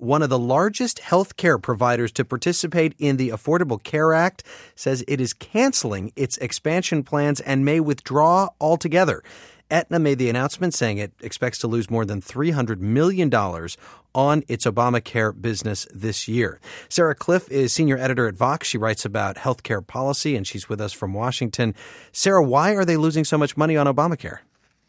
one of the largest healthcare providers to participate in the Affordable Care Act, says it is canceling its expansion plans and may withdraw altogether. Aetna made the announcement saying it expects to lose more than $300 million on its Obamacare business this year. Sarah Kliff is senior editor at Vox. She writes about healthcare policy, and she's with us from Washington. Sarah, why are they losing so much money on Obamacare?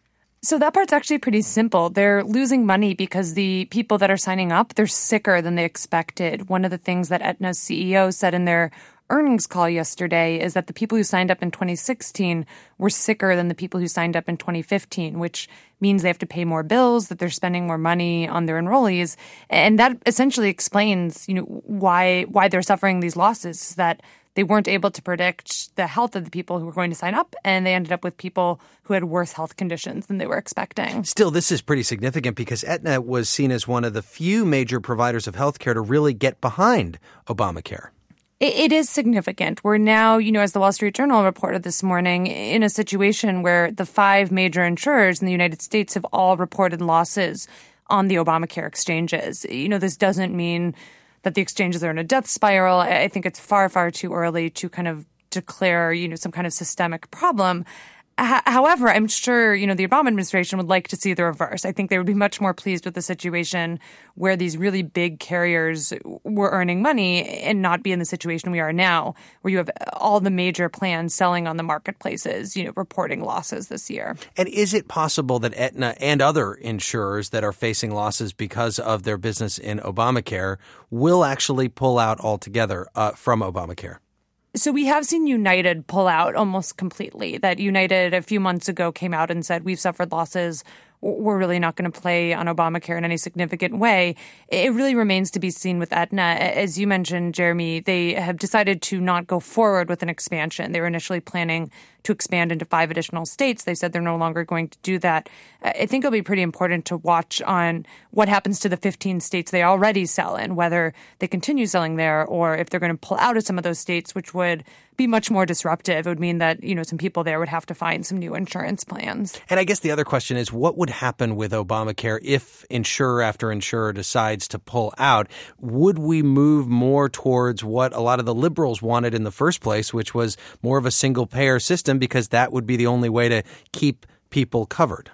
So that part's actually pretty simple. They're losing money because the people that are signing up, they're sicker than they expected. One of the things that Aetna's CEO said in their earnings call yesterday is that the people who signed up in 2016 were sicker than the people who signed up in 2015, which means they have to pay more bills, that they're spending more money on their enrollees. And that essentially explains, why they're suffering these losses, that they weren't able to predict the health of the people who were going to sign up, and they ended up with people who had worse health conditions than they were expecting. Still, this is pretty significant because Aetna was seen as one of the few major providers of healthcare to really get behind Obamacare. It is significant. We're now, as the Wall Street Journal reported this morning, in a situation where the 5 major insurers in the United States have all reported losses on the Obamacare exchanges. This doesn't mean that the exchanges are in a death spiral. I think it's far, far too early to kind of declare, some kind of systemic problem. However, I'm sure, the Obama administration would like to see the reverse. I think they would be much more pleased with the situation where these really big carriers were earning money and not be in the situation we are now, where you have all the major plans selling on the marketplaces, reporting losses this year. And is it possible that Aetna and other insurers that are facing losses because of their business in Obamacare will actually pull out altogether from Obamacare? So we have seen United pull out almost completely. That United a few months ago came out and said, we've suffered losses. We're really not going to play on Obamacare in any significant way. It really remains to be seen with Aetna. As you mentioned, Jeremy, they have decided to not go forward with an expansion. They were initially planning to expand into 5 additional states. They said they're no longer going to do that. I think it'll be pretty important to watch on what happens to the 15 states they already sell in, whether they continue selling there or if they're going to pull out of some of those states, which would be much more disruptive. It would mean that, some people there would have to find some new insurance plans. And I guess the other question is, what would happen with Obamacare if insurer after insurer decides to pull out? Would we move more towards what a lot of the liberals wanted in the first place, which was more of a single-payer system, because that would be the only way to keep people covered?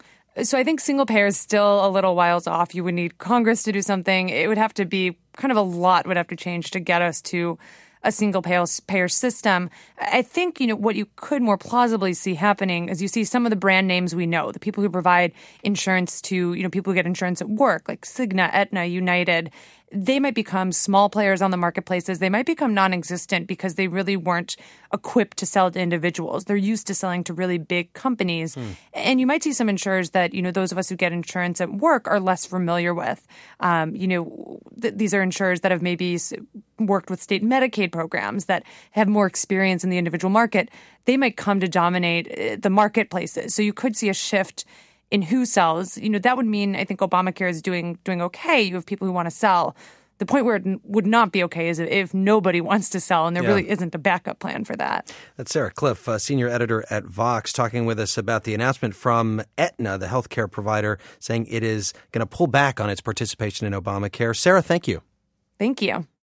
So I think single payer is still a little whiles off. You would need Congress to do something. It would have to be kind of a lot would have to change to get us to a single payer system. I think, what you could more plausibly see happening is you see some of the brand names we know, the people who provide insurance to, people who get insurance at work, like Cigna, Aetna, United. They might become small players on the marketplaces. They might become non-existent because they really weren't equipped to sell to individuals. They're used to selling to really big companies. And you might see some insurers that, those of us who get insurance at work are less familiar with. These are insurers that have maybe worked with state Medicaid programs that have more experience in the individual market. They might come to dominate the marketplaces. So you could see a shift in who sells. That would mean, I think Obamacare is doing okay. You have people who want to sell. The point where it would not be okay is if nobody wants to sell, and there really isn't a backup plan for that. That's Sarah Kliff, senior editor at Vox, talking with us about the announcement from Aetna, the healthcare provider, saying it is going to pull back on its participation in Obamacare. Sarah, thank you. Thank you.